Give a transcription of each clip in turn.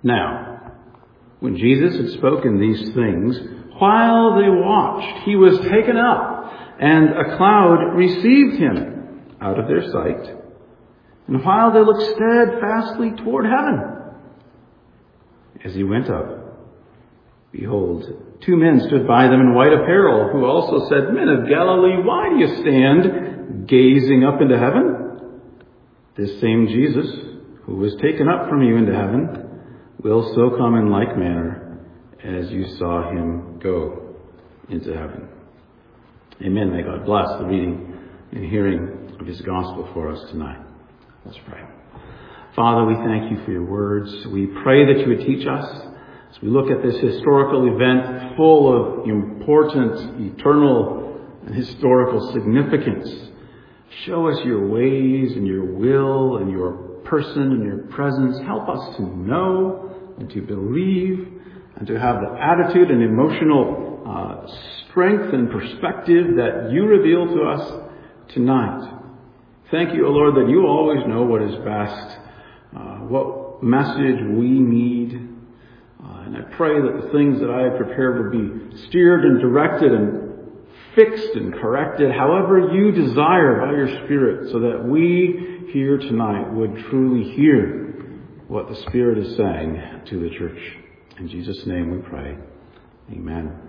Now, when Jesus had spoken these things, while they watched, he was taken up, and a cloud received him out of their sight. And while they looked steadfastly toward heaven, as he went up, behold, 2 men stood by them in white apparel, who also said, Men of Galilee, why do you stand gazing up into heaven? This same Jesus, who was taken up from you into heaven, will so come in like manner as you saw him go into heaven. Amen. May God bless the reading and hearing of his gospel for us tonight. Let's pray. Father, we thank you for your words. We pray that you would teach us as we look at this historical event full of important, eternal, and historical significance. Show us your ways and your will and your person and your presence. Help us to know and to believe and to have the attitude and emotional strength and perspective that you reveal to us tonight. Thank you, O Lord, that you always know what is best, what message we need. And I pray that the things that I have prepared would be steered and directed and fixed and corrected however you desire by your Spirit, so that we here tonight would truly hear what the Spirit is saying to the church. In Jesus' name we pray. Amen.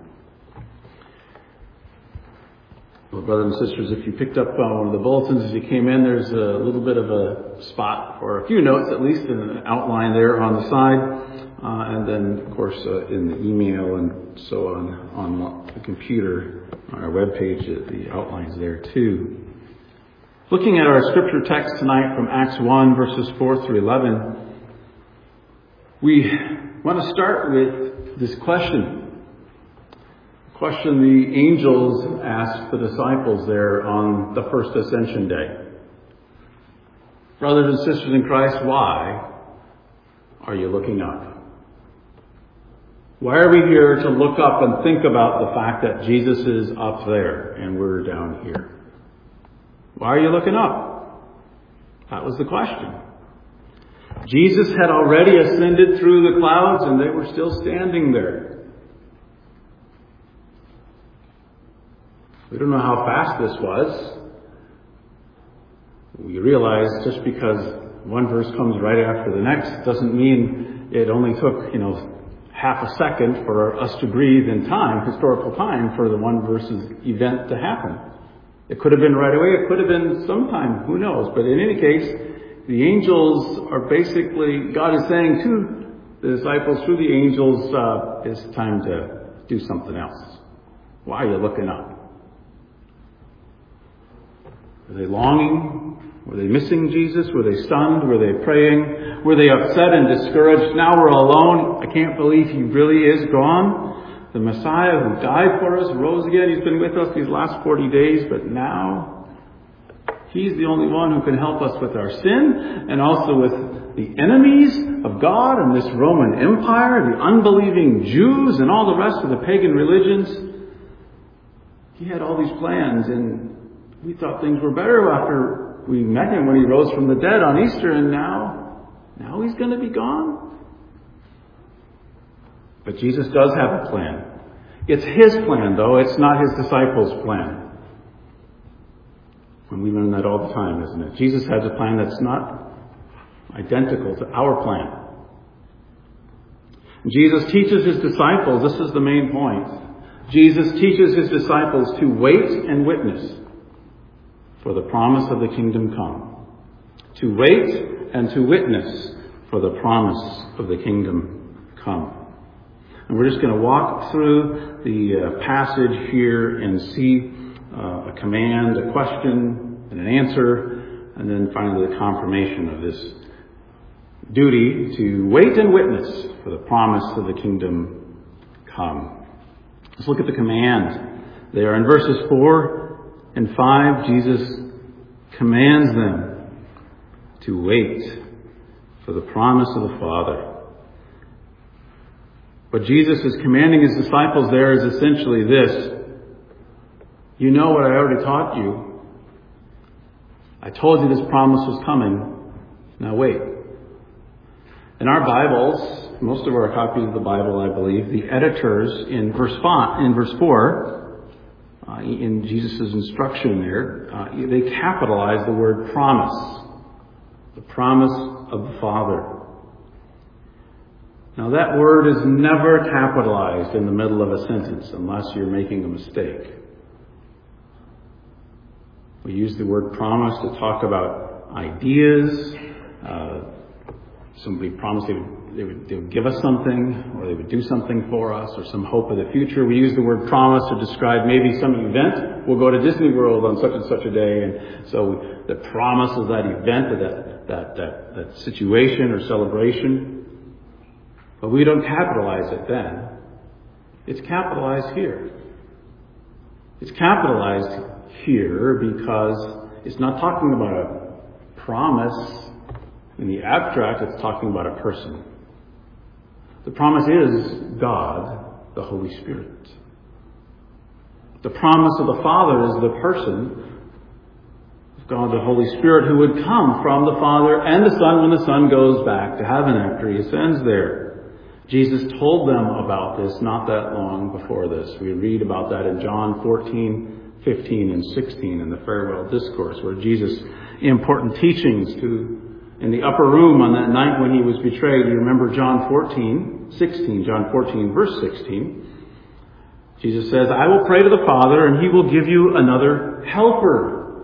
Well, brothers and sisters, if you picked up one of the bulletins as you came in, there's a little bit of a spot for a few notes, at least in an outline there on the side. And then, of course, in the email and so on the computer, on our webpage, the outlines there too. Looking at our scripture text tonight from Acts 1, verses 4 through 11, we want to start with this question. Question the angels asked the disciples there on the first Ascension Day. Brothers and sisters in Christ, why are you looking up? Why are we here to look up and think about the fact that Jesus is up there and we're down here? Why are you looking up? That was the question. Jesus had already ascended through the clouds and they were still standing there. We don't know how fast this was. We realize just because one verse comes right after the next doesn't mean it only took, half a second for us to breathe in time, historical time, for the one verse's event to happen. It could have been right away. It could have been sometime. Who knows? But in any case, the angels are basically, God is saying to the disciples through the angels, it's time to do something else. Why are you looking up? Were they longing? Were they missing Jesus? Were they stunned? Were they praying? Were they upset and discouraged? Now we're alone. I can't believe he really is gone. The Messiah who died for us, rose again. He's been with us these last 40 days, but now he's the only one who can help us with our sin and also with the enemies of God and this Roman Empire, the unbelieving Jews and all the rest of the pagan religions. He had all these plans, and we thought things were better after we met him when he rose from the dead on Easter, and now he's going to be gone. But Jesus does have a plan. It's his plan, though. It's not his disciples' plan. And we learn that all the time, isn't it? Jesus has a plan that's not identical to our plan. Jesus teaches his disciples, this is the main point. Jesus teaches his disciples to wait and witness for the promise of the kingdom come. To wait and to witness for the promise of the kingdom come. And we're just going to walk through the passage here and see a command, a question, and an answer, and then finally the confirmation of this duty to wait and witness for the promise of the kingdom come. Let's look at the command. There in verses 4 and 5, Jesus commands them to wait for the promise of the Father. What Jesus is commanding his disciples there is essentially this. You know what I already taught you. I told you this promise was coming. Now wait. In our Bibles, most of our copies of the Bible, I believe, the editors in verse 4, in Jesus' instruction there, they capitalize the word promise. The promise of the Father. Now that word is never capitalized in the middle of a sentence unless you're making a mistake. We use the word promise to talk about ideas. Somebody promised they would give us something, or they would do something for us, or some hope of the future. We use the word promise to describe maybe some event. We'll go to Disney World on such and such a day, and so the promise of that event, or that situation or celebration. But we don't capitalize it then. It's capitalized here. It's capitalized here because it's not talking about a promise in the abstract, it's talking about a person. The promise is God, the Holy Spirit. The promise of the Father is the person of God, the Holy Spirit, who would come from the Father and the Son when the Son goes back to heaven after he ascends there. Jesus told them about this not that long before this. We read about that in John 14, 15, and 16 in the farewell discourse, where Jesus' important teachings in the upper room on that night when he was betrayed. You remember John 14, verse 16. Jesus says, I will pray to the Father, and he will give you another helper,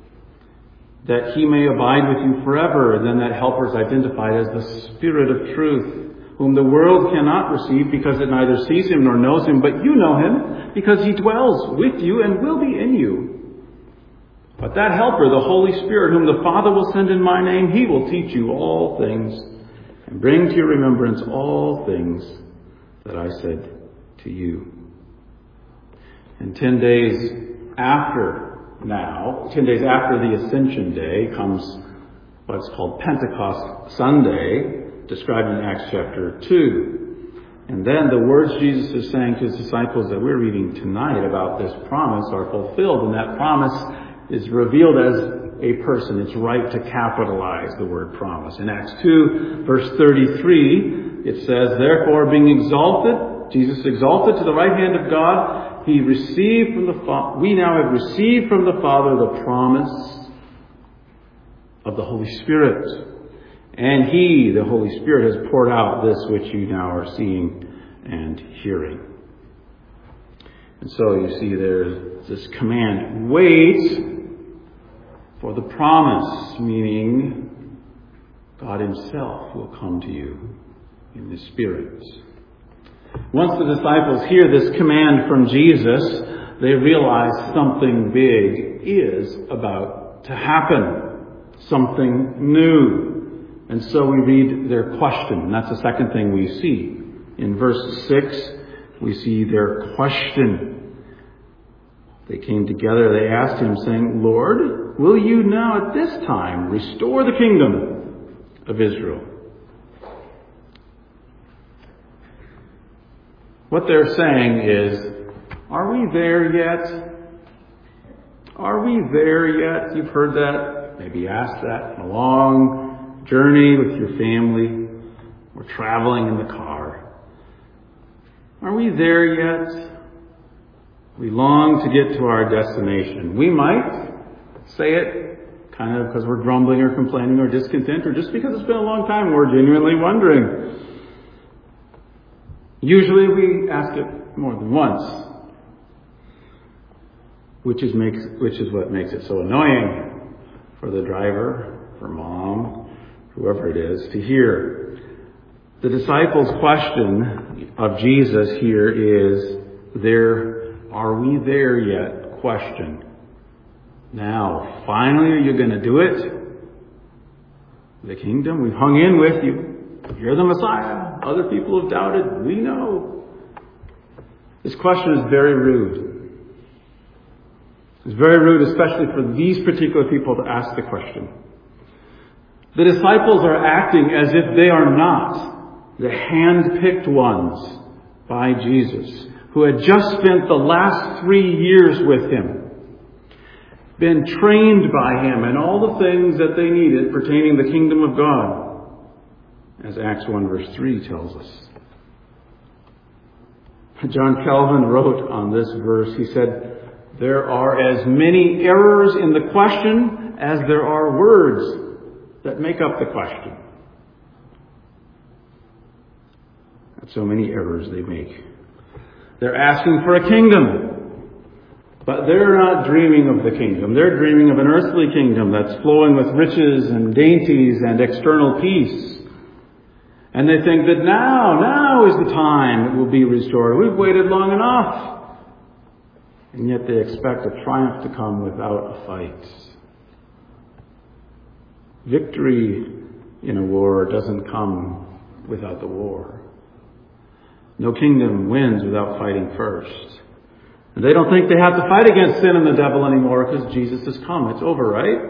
that he may abide with you forever. And then that helper is identified as the Spirit of truth, whom the world cannot receive because it neither sees him nor knows him, but you know him because he dwells with you and will be in you. But that helper, the Holy Spirit, whom the Father will send in my name, he will teach you all things and bring to your remembrance all things that I said to you. And 10 days after the Ascension Day comes what's called Pentecost Sunday, described in Acts chapter 2. And then the words Jesus is saying to his disciples that we're reading tonight about this promise are fulfilled. And that promise is revealed as a person. It's right to capitalize the word promise. In Acts 2, verse 33, it says, therefore, being exalted, Jesus exalted to the right hand of God, we now have received from the Father the promise of the Holy Spirit. And he, the Holy Spirit, has poured out this which you now are seeing and hearing. And so you see there's this command, wait for the promise, meaning God himself will come to you in the Spirit. Once the disciples hear this command from Jesus, they realize something big is about to happen. Something new. And so we read their question. And that's the second thing we see. In verse 6, we see their question. They came together, they asked him, saying, Lord, will you now at this time restore the kingdom of Israel? What they're saying is, are we there yet? Are we there yet? You've heard that, maybe asked that in a long journey with your family. We're traveling in the car. Are we there yet? We long to get to our destination. We might say it kind of because we're grumbling or complaining or discontent, or just because it's been a long time. We're genuinely wondering. Usually we ask it more than once, which is what makes it so annoying for the driver, for mom, whoever it is, to hear. The disciples' question of Jesus here is are we there yet? Question. Now, finally, are you going to do it? The kingdom, we've hung in with you. You're the Messiah. Other people have doubted. We know. This question is very rude. It's very rude, especially for these particular people to ask the question. The disciples are acting as if they are not the hand-picked ones by Jesus, who had just spent the last 3 years with him, been trained by him in all the things that they needed pertaining to the kingdom of God. as Acts 1 verse 3 tells us. John Calvin wrote on this verse, he said, "There are as many errors in the question as there are words that make up the question." That's so many errors they make. They're asking for a kingdom, but they're not dreaming of the kingdom. They're dreaming of an earthly kingdom that's flowing with riches and dainties and external peace. And they think that now is the time it will be restored. We've waited long enough. And yet they expect a triumph to come without a fight. Victory in a war doesn't come without the war. No kingdom wins without fighting first. And they don't think they have to fight against sin and the devil anymore because Jesus has come. It's over, right?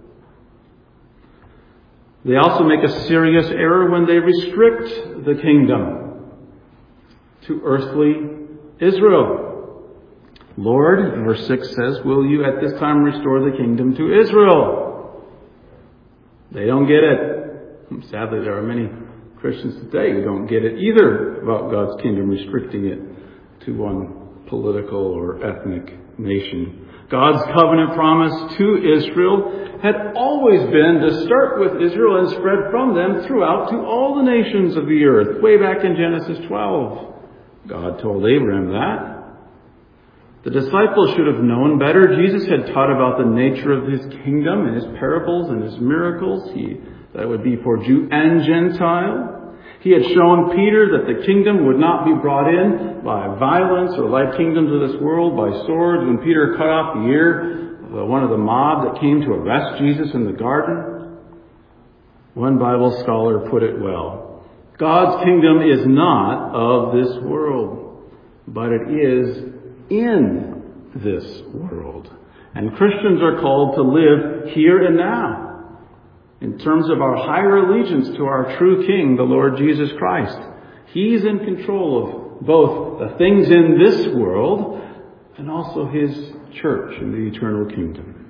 They also make a serious error when they restrict the kingdom to earthly Israel. Lord, verse 6 says, "Will you at this time restore the kingdom to Israel?" They don't get it. Sadly, there are many Christians today who don't get it either about God's kingdom restricting it to one political or ethnic nation. God's covenant promise to Israel had always been to start with Israel and spread from them throughout to all the nations of the earth. Way back in Genesis 12, God told Abraham that. The disciples should have known better. Jesus had taught about the nature of his kingdom in his parables and his miracles. That would be for Jew and Gentile. He had shown Peter that the kingdom would not be brought in by violence or like kingdoms of this world by swords. When Peter cut off the ear of one of the mob that came to arrest Jesus in the garden, one Bible scholar put it well. God's kingdom is not of this world, but it is in this world. And Christians are called to live here and now, in terms of our higher allegiance to our true King, the Lord Jesus Christ. He's in control of both the things in this world and also his church in the eternal kingdom.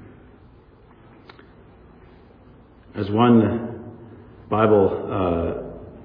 As one Bible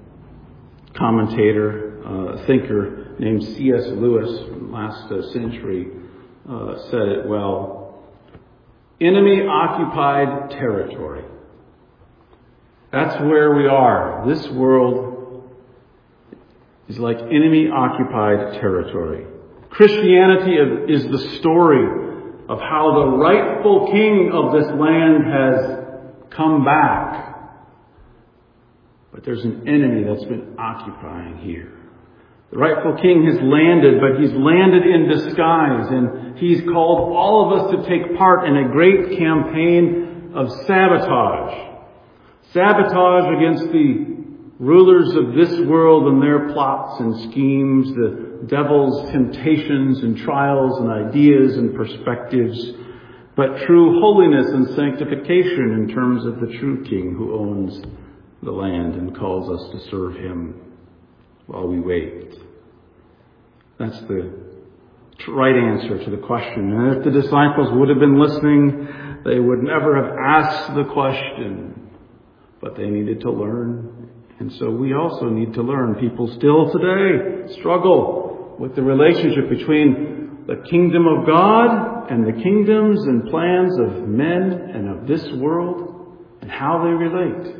commentator, thinker named C.S. Lewis from last century said it well, enemy-occupied territory. That's where we are. This world is like enemy-occupied territory. Christianity is the story of how the rightful king of this land has come back. But there's an enemy that's been occupying here. The rightful king has landed, but he's landed in disguise, and he's called all of us to take part in a great campaign of sabotage. Sabotage against the rulers of this world and their plots and schemes, the devil's temptations and trials and ideas and perspectives, but true holiness and sanctification in terms of the true King who owns the land and calls us to serve him while we wait. That's the right answer to the question. And if the disciples would have been listening, they would never have asked the question. But they needed to learn. And so we also need to learn. People still today struggle with the relationship between the kingdom of God and the kingdoms and plans of men and of this world and how they relate.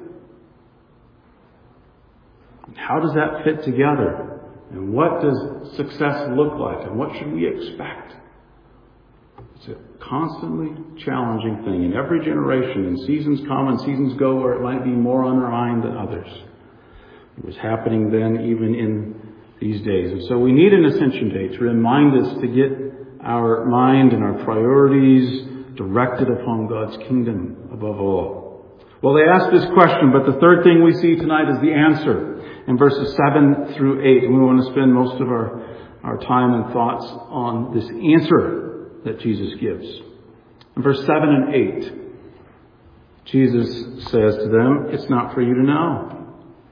How does that fit together? And what does success look like? And what should we expect? It's a constantly challenging thing in every generation, and seasons come and seasons go where it might be more on our mind than others. It was happening then, even in these days. And so we need an Ascension Day to remind us to get our mind and our priorities directed upon God's kingdom above all. Well, they asked this question, but the third thing we see tonight is the answer in verses 7 through 8. And we want to spend most of our time and thoughts on this answer that Jesus gives. In verse 7 and 8, Jesus says to them, it's not for you to know.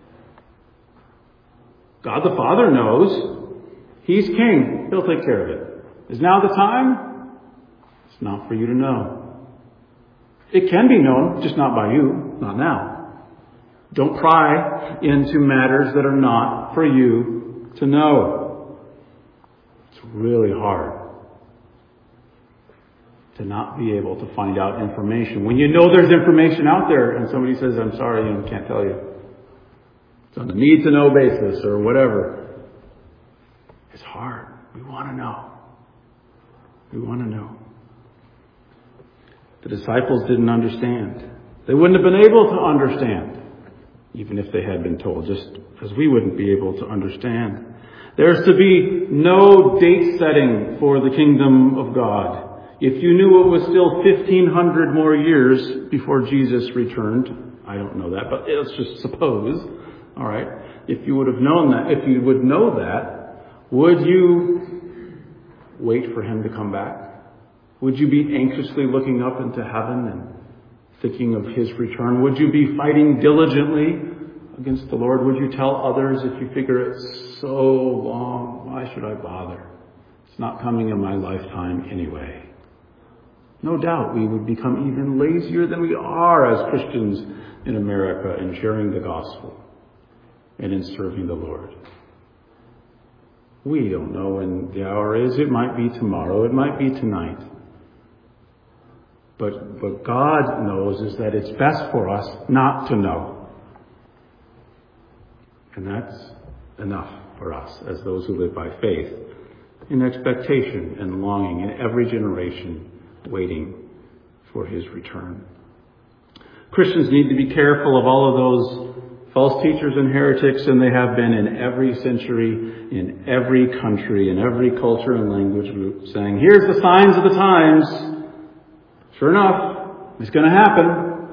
God the Father knows. He's king. He'll take care of it. Is now the time? It's not for you to know. It can be known, just not by you, not now. Don't pry into matters that are not for you to know. It's really hard to not be able to find out information. When you know there's information out there and somebody says, I'm sorry, can't tell you. It's on a need-to-know basis or whatever. It's hard. We want to know. We want to know. The disciples didn't understand. They wouldn't have been able to understand, even if they had been told, just as we wouldn't be able to understand. There's to be no date setting for the kingdom of God. If you knew it was still 1,500 more years before Jesus returned, I don't know that, but let's just suppose, all right, if you would have known that, if you would know that, would you wait for him to come back? Would you be anxiously looking up into heaven and thinking of his return? Would you be fighting diligently against the Lord? Would you tell others if you figure it's so long, why should I bother? It's not coming in my lifetime anyway. No doubt we would become even lazier than we are as Christians in America in sharing the gospel and in serving the Lord. We don't know when the hour is. It might be tomorrow. It might be tonight. But what God knows is that it's best for us not to know. And that's enough for us as those who live by faith, in expectation and longing in every generation, waiting for his return. Christians need to be careful of all of those false teachers and heretics, and they have been in every century, in every country, in every culture and language group, saying, here's the signs of the times. Sure enough, it's going to happen.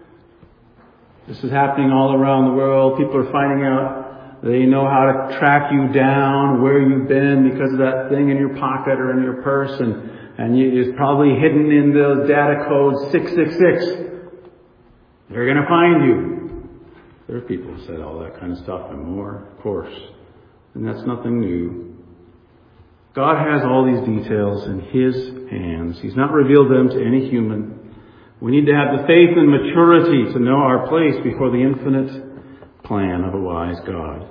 This is happening all around the world. People are finding out. They know how to track you down, where you've been because of that thing in your pocket or in your purse, and it's probably hidden in those data codes 666. They're going to find you. There are people who said all that kind of stuff and more, of course. And that's nothing new. God has all these details in his hands. He's not revealed them to any human. We need to have the faith and maturity to know our place before the infinite plan of a wise God.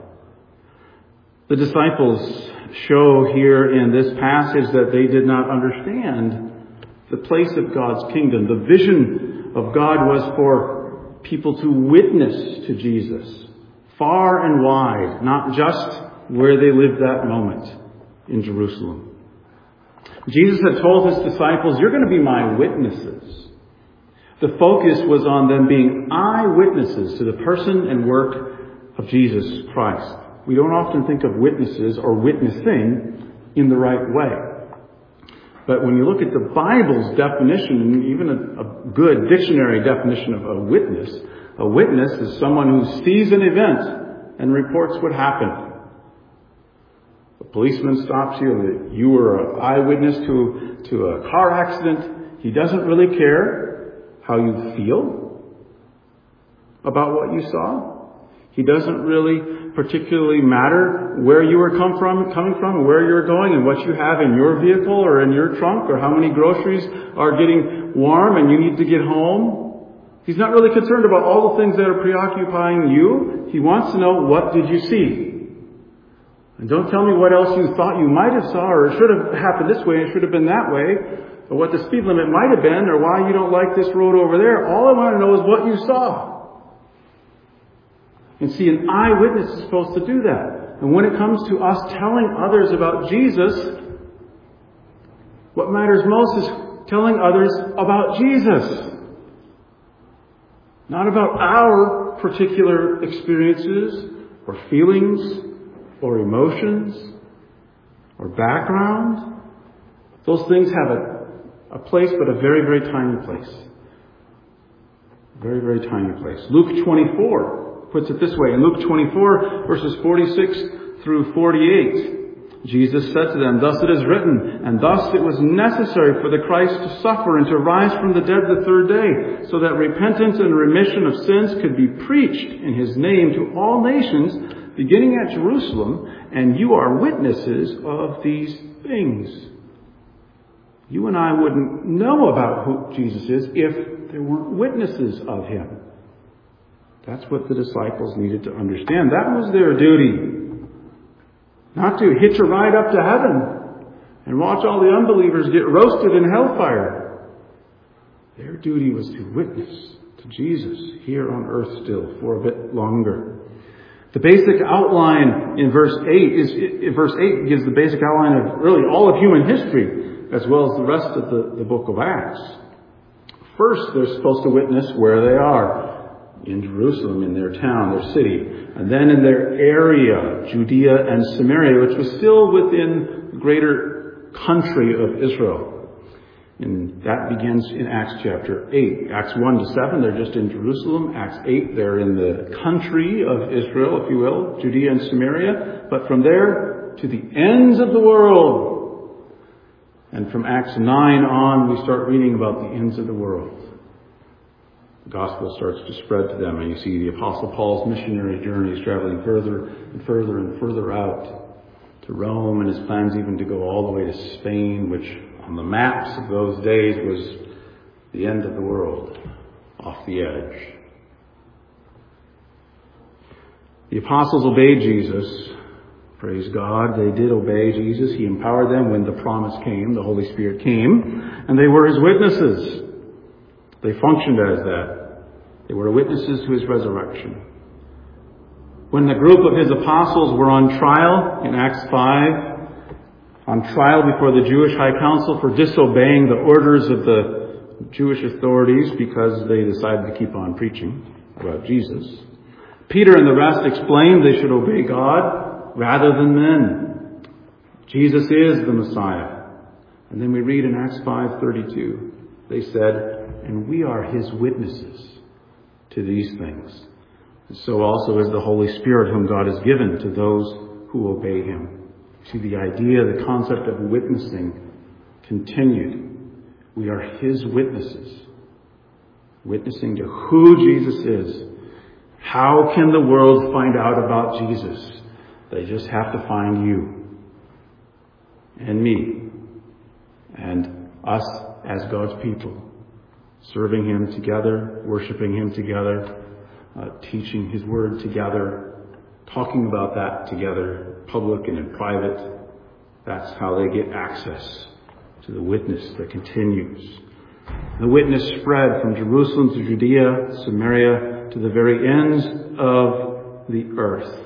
The disciples show here in this passage that they did not understand the place of God's kingdom. The vision of God was for people to witness to Jesus far and wide, not just where they lived that moment in Jerusalem. Jesus had told his disciples, you're going to be my witnesses. The focus was on them being eyewitnesses to the person and work of Jesus Christ. We don't often think of witnesses or witnessing in the right way. But when you look at the Bible's definition, and even a good dictionary definition of a witness is someone who sees an event and reports what happened. A policeman stops you and you were an eyewitness to a car accident. He doesn't really care how you feel about what you saw. He doesn't really particularly matter where you were coming from, where you're going, and what you have in your vehicle or in your trunk, or how many groceries are getting warm and you need to get home. He's not really concerned about all the things that are preoccupying you. He wants to know, what did you see? And don't tell me what else you thought you might have saw, or it should have happened this way, it should have been that way, or what the speed limit might have been, or why you don't like this road over there. All I want to know is what you saw. And see, an eyewitness is supposed to do that. And when it comes to us telling others about Jesus, what matters most is telling others about Jesus. Not about our particular experiences or feelings or emotions or background. Those things have a place, but a very, very tiny place. Very, very tiny place. Luke 24 puts it this way. In Luke 24, verses 46 through 48, Jesus said to them, thus it is written, and thus it was necessary for the Christ to suffer and to rise from the dead the third day, so that repentance and remission of sins could be preached in his name to all nations, beginning at Jerusalem, and you are witnesses of these things. You and I wouldn't know about who Jesus is if there weren't witnesses of him. That's what the disciples needed to understand. That was their duty. Not to hitch a ride up to heaven and watch all the unbelievers get roasted in hellfire. Their duty was to witness to Jesus here on earth still for a bit longer. The basic outline in verse 8 gives the basic outline of really all of human history, as well as the rest of the book of Acts. First, they're supposed to witness where they are. In Jerusalem, in their town, their city. And then in their area, Judea and Samaria, which was still within the greater country of Israel. And that begins in Acts chapter 8. Acts 1 to 7, they're just in Jerusalem. Acts 8, they're in the country of Israel, if you will, Judea and Samaria. But from there to the ends of the world. And from Acts 9 on, we start reading about the ends of the world. The gospel starts to spread to them, and you see the Apostle Paul's missionary journeys traveling further and further and further out to Rome, and his plans even to go all the way to Spain, which on the maps of those days was the end of the world, off the edge. The apostles obeyed Jesus. Praise God, they did obey Jesus. He empowered them when the promise came, the Holy Spirit came, and they were His witnesses. They functioned as that. They were witnesses to His resurrection. When the group of His apostles were on trial in Acts 5, on trial before the Jewish High Council for disobeying the orders of the Jewish authorities because they decided to keep on preaching about Jesus, Peter and the rest explained they should obey God rather than men. Jesus is the Messiah. And then we read in Acts 5:32, they said, and we are His witnesses to these things. And so also is the Holy Spirit whom God has given to those who obey Him. See, the idea, the concept of witnessing continued. We are His witnesses. Witnessing to who Jesus is. How can the world find out about Jesus? They just have to find you and me and us as God's people. Serving Him together, worshiping Him together, teaching His Word together, talking about that together, public and in private. That's how they get access to the witness that continues. The witness spread from Jerusalem to Judea, Samaria, to the very ends of the earth.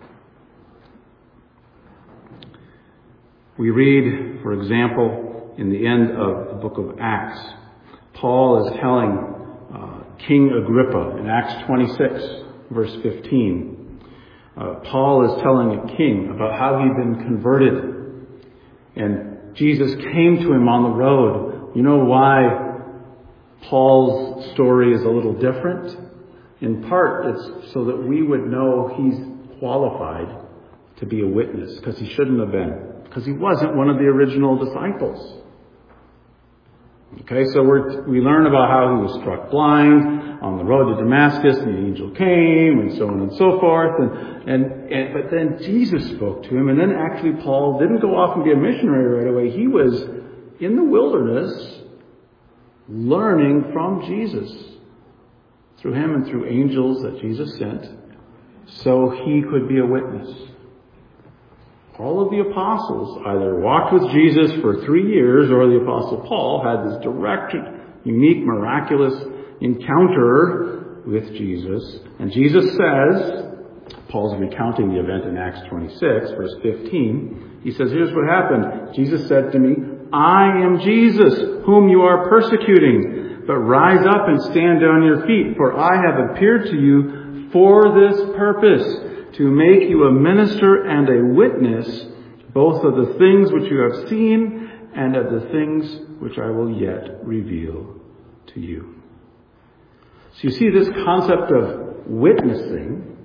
We read, for example, in the end of the book of Acts, Paul is telling King Agrippa in Acts 26, verse 15. Paul is telling a king about how he'd been converted. And Jesus came to him on the road. You know why Paul's story is a little different? In part, it's so that we would know he's qualified to be a witness, because he shouldn't have been. Because he wasn't one of the original disciples. Okay, so we learn about how he was struck blind on the road to Damascus, and the angel came, and so on and so forth. But then Jesus spoke to him, and then actually Paul didn't go off and be a missionary right away. He was in the wilderness learning from Jesus through him and through angels that Jesus sent, so he could be a witness. All of the apostles either walked with Jesus for 3 years, or the apostle Paul had this direct, unique, miraculous encounter with Jesus. And Jesus says, Paul's recounting the event in Acts 26, verse 15. He says, here's what happened. Jesus said to me, I am Jesus, whom you are persecuting. But rise up and stand on your feet, for I have appeared to you for this purpose, to make you a minister and a witness, both of the things which you have seen and of the things which I will yet reveal to you. So you see, this concept of witnessing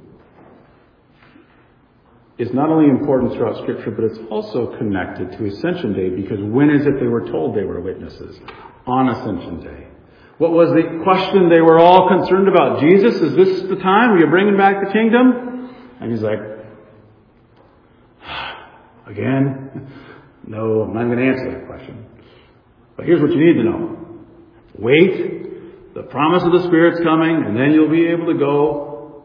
is not only important throughout Scripture, but it's also connected to Ascension Day, because when is it they were told they were witnesses? On Ascension Day. What was the question they were all concerned about? Jesus, is this the time? Are you bringing back the kingdom? And he's like, again? No, I'm not going to answer that question. But here's what you need to know. Wait, the promise of the Spirit's coming, and then you'll be able to go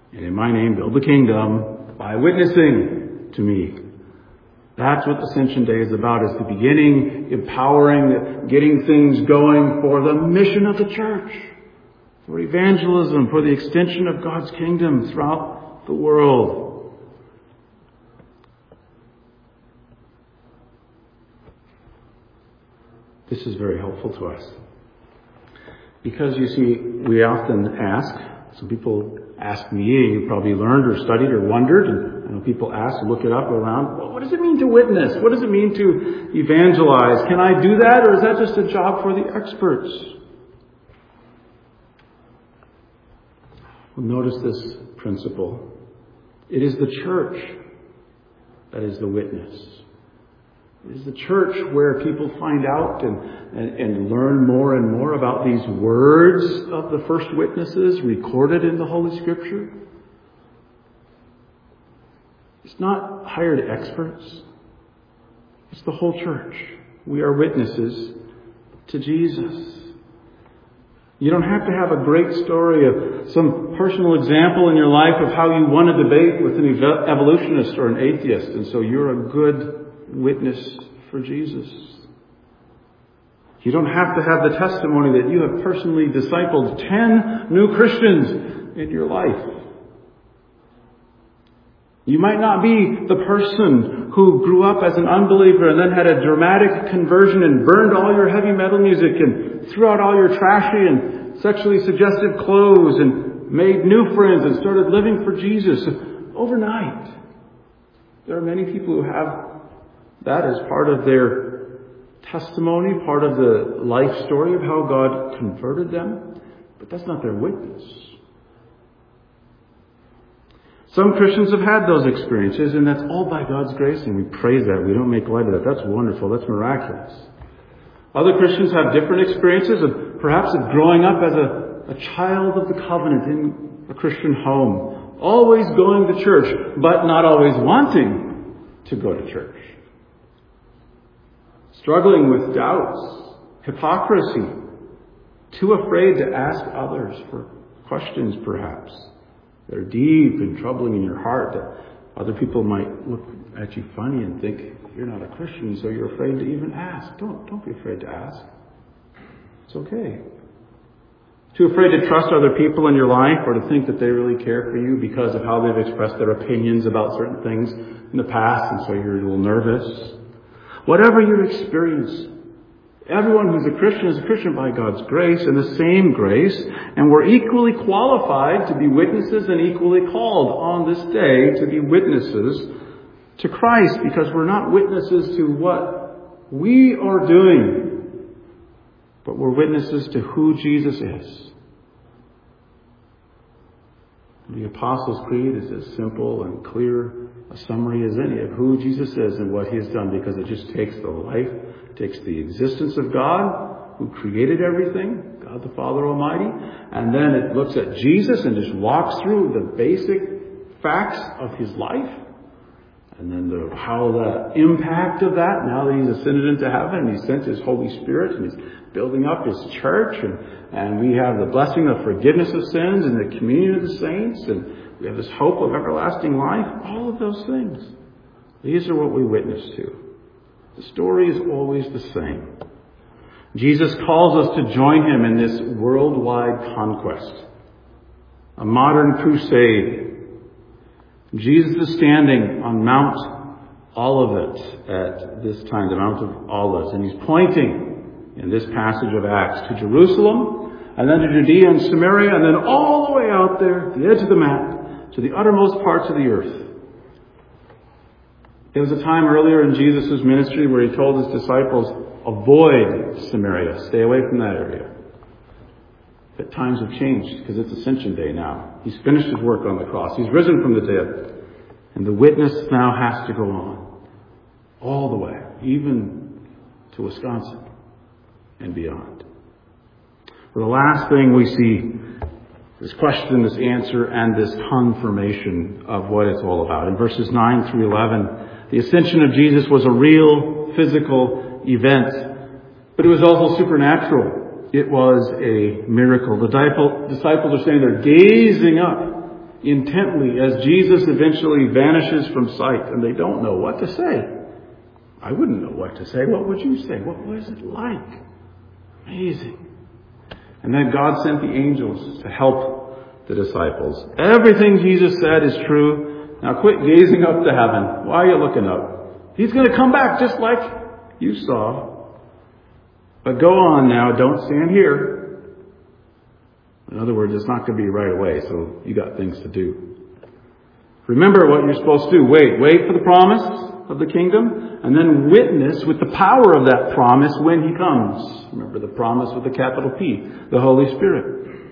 and in my name build the kingdom by witnessing to me. That's what Ascension Day is about, is the beginning, empowering, getting things going for the mission of the church, for evangelism, for the extension of God's kingdom throughout the world. This is very helpful to us. Because you see, we often ask, some people ask me, you probably learned or studied or wondered, and I know people ask, look it up around, well, what does it mean to witness? What does it mean to evangelize? Can I do that, or is that just a job for the experts? Well, notice this principle. It is the church that is the witness. It is the church where people find out and learn more and more about these words of the first witnesses recorded in the Holy Scripture. It's not hired experts. It's the whole church. We are witnesses to Jesus. You don't have to have a great story of some personal example in your life of how you won a debate with an evolutionist or an atheist, and so you're a good witness for Jesus. You don't have to have the testimony that you have personally discipled 10 new Christians in your life. You might not be the person who grew up as an unbeliever and then had a dramatic conversion and burned all your heavy metal music and threw out all your trashy and sexually suggestive clothes and made new friends and started living for Jesus overnight. There are many people who have that as part of their testimony, part of the life story of how God converted them, but that's not their witness. Some Christians have had those experiences, and that's all by God's grace, and we praise that. We don't make light of that. That's wonderful. That's miraculous. Other Christians have different experiences of perhaps of growing up as a child of the covenant in a Christian home, always going to church, but not always wanting to go to church. Struggling with doubts, hypocrisy, too afraid to ask others for questions perhaps that are deep and troubling in your heart, that other people might look at you funny and think you're not a Christian, so you're afraid to even ask. Don't be afraid to ask. It's okay. Too afraid to trust other people in your life or to think that they really care for you because of how they've expressed their opinions about certain things in the past, and so you're a little nervous. Whatever your experience, everyone who's a Christian is a Christian by God's grace and the same grace, and we're equally qualified to be witnesses and equally called on this day to be witnesses to Christ, because we're not witnesses to what we are doing, but we're witnesses to who Jesus is. The Apostles' Creed is as simple and clear a summary as any of who Jesus is and what He has done, because it just takes the life, takes the existence of God, who created everything, God the Father Almighty, and then it looks at Jesus and just walks through the basic facts of His life, and then how the impact of that, now that He's ascended into heaven, and He sent His Holy Spirit, and He's building up His church, and we have the blessing of forgiveness of sins and the communion of the saints, and we have this hope of everlasting life. All of those things. These are what we witness to. The story is always the same. Jesus calls us to join Him in this worldwide conquest, a modern crusade. Jesus is standing on Mount Olivet at this time, the Mount of Olives, and He's pointing in this passage of Acts to Jerusalem, and then to Judea and Samaria, and then all the way out there, the edge of the map, to the uttermost parts of the earth. There was a time earlier in Jesus' ministry where He told His disciples, avoid Samaria, stay away from that area. But times have changed because it's Ascension Day now. He's finished His work on the cross. He's risen from the dead. And the witness now has to go on. All the way, even to Wisconsin and beyond. For the last thing we see, this question, this answer, and this confirmation of what it's all about. In verses 9 through 11, the ascension of Jesus was a real physical event, but it was also supernatural. It was a miracle. The disciples are saying they're gazing up intently as Jesus eventually vanishes from sight, and they don't know what to say. I wouldn't know what to say. What would you say? What was it like? Amazing. And then God sent the angels to help the disciples. Everything Jesus said is true. Now quit gazing up to heaven. Why are you looking up? He's going to come back just like you saw. But go on now. Don't stand here. In other words, it's not going to be right away, so you got things to do. Remember what you're supposed to do. Wait for the promise of the kingdom, and then witness with the power of that promise when He comes. Remember the promise with the capital P, the Holy Spirit.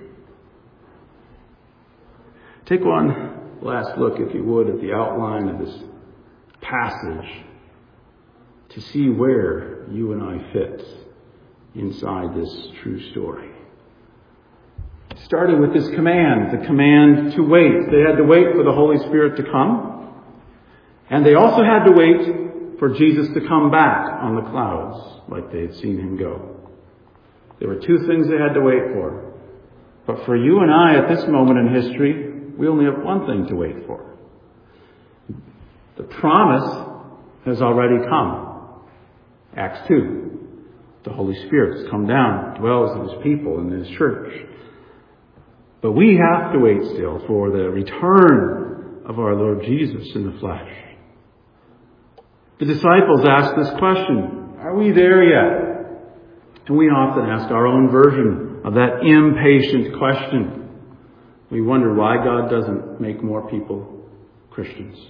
Take one last look, if you would, at the outline of this passage to see where you and I fit inside this true story. Starting with this command, the command to wait. They had to wait for the Holy Spirit to come. And they also had to wait for Jesus to come back on the clouds like they had seen Him go. There were two things they had to wait for. But for you and I at this moment in history, we only have one thing to wait for. The promise has already come. Acts 2. The Holy Spirit has come down, dwells in His people and in His church. But we have to wait still for the return of our Lord Jesus in the flesh. The disciples asked this question, are we there yet? And we often ask our own version of that impatient question. We wonder why God doesn't make more people Christians.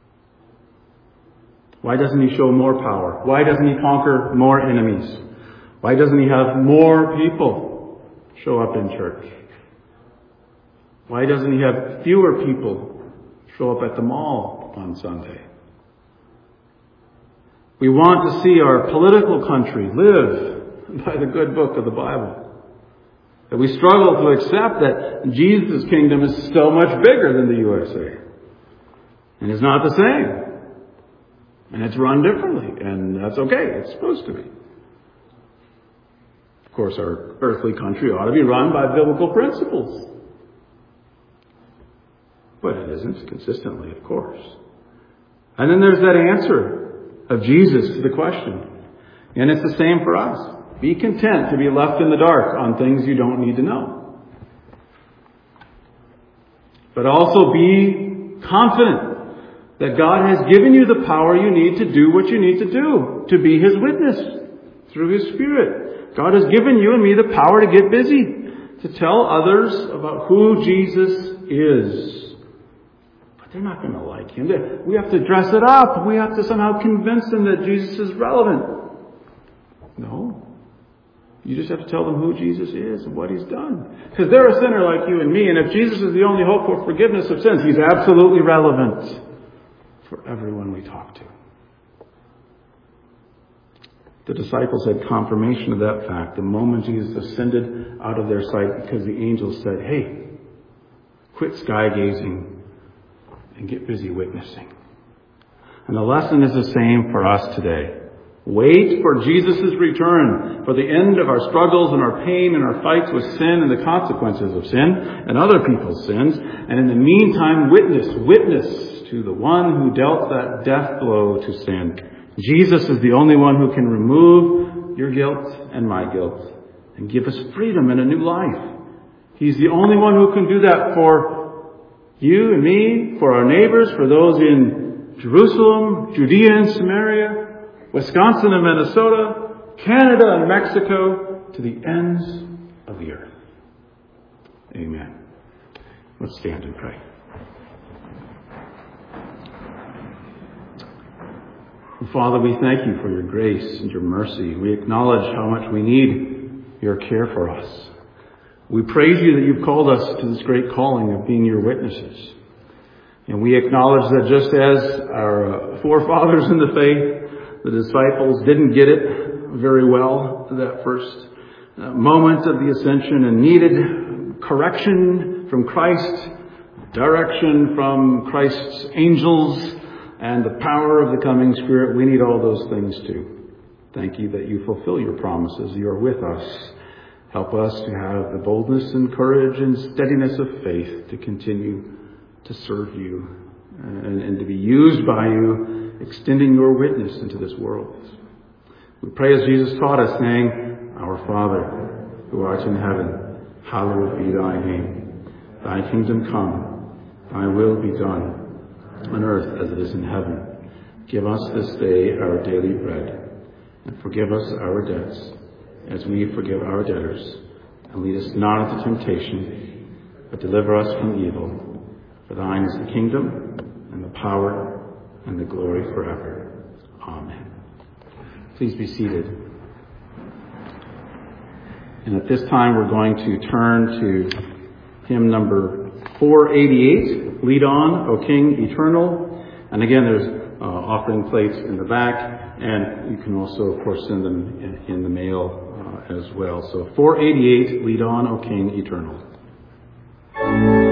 Why doesn't He show more power? Why doesn't He conquer more enemies? Why doesn't He have more people show up in church? Why doesn't He have fewer people show up at the mall on Sunday? We want to see our political country live by the good book of the Bible. That we struggle to accept that Jesus' kingdom is so much bigger than the USA. And it's not the same. And it's run differently. And that's okay. It's supposed to be. Of course, our earthly country ought to be run by biblical principles. But it isn't consistently, of course. And then there's that answer of Jesus to the question. And it's the same for us. Be content to be left in the dark on things you don't need to know. But also be confident that God has given you the power you need to do what you need to do, to be His witness through His Spirit. God has given you and me the power to get busy, to tell others about who Jesus is. They're not going to like Him. We have to dress it up. We have to somehow convince them that Jesus is relevant. No. You just have to tell them who Jesus is and what He's done. Because they're a sinner like you and me, and if Jesus is the only hope for forgiveness of sins, He's absolutely relevant for everyone we talk to. The disciples had confirmation of that fact the moment Jesus ascended out of their sight, because the angels said, hey, quit sky gazing and get busy witnessing. And the lesson is the same for us today. Wait for Jesus' return, for the end of our struggles and our pain and our fights with sin and the consequences of sin and other people's sins. And in the meantime, witness to the one who dealt that death blow to sin. Jesus is the only one who can remove your guilt and my guilt and give us freedom and a new life. He's the only one who can do that for you and me, for our neighbors, for those in Jerusalem, Judea and Samaria, Wisconsin and Minnesota, Canada and Mexico, to the ends of the earth. Amen. Let's stand and pray. Father, we thank You for Your grace and Your mercy. We acknowledge how much we need Your care for us. We praise You that You've called us to this great calling of being Your witnesses. And we acknowledge that just as our forefathers in the faith, the disciples didn't get it very well that first moment of the ascension and needed correction from Christ, direction from Christ's angels, and the power of the coming Spirit. We need all those things too. Thank You that You fulfill Your promises. You are with us. Help us to have the boldness and courage and steadiness of faith to continue to serve you and to be used by you, extending your witness into this world. We pray as Jesus taught us, saying, Our Father, who art in heaven, hallowed be thy name. Thy kingdom come, thy will be done, on earth as it is in heaven. Give us this day our daily bread, and forgive us our debts, as we forgive our debtors. And lead us not into temptation, but deliver us from evil. For thine is the kingdom, and the power, and the glory forever. Amen. Please be seated. And at this time, we're going to turn to hymn number 488, Lead On, O King Eternal. And again, there's offering plates in the back, and you can also, of course, send them in the mail as well. So 488, Lead On, O King Eternal.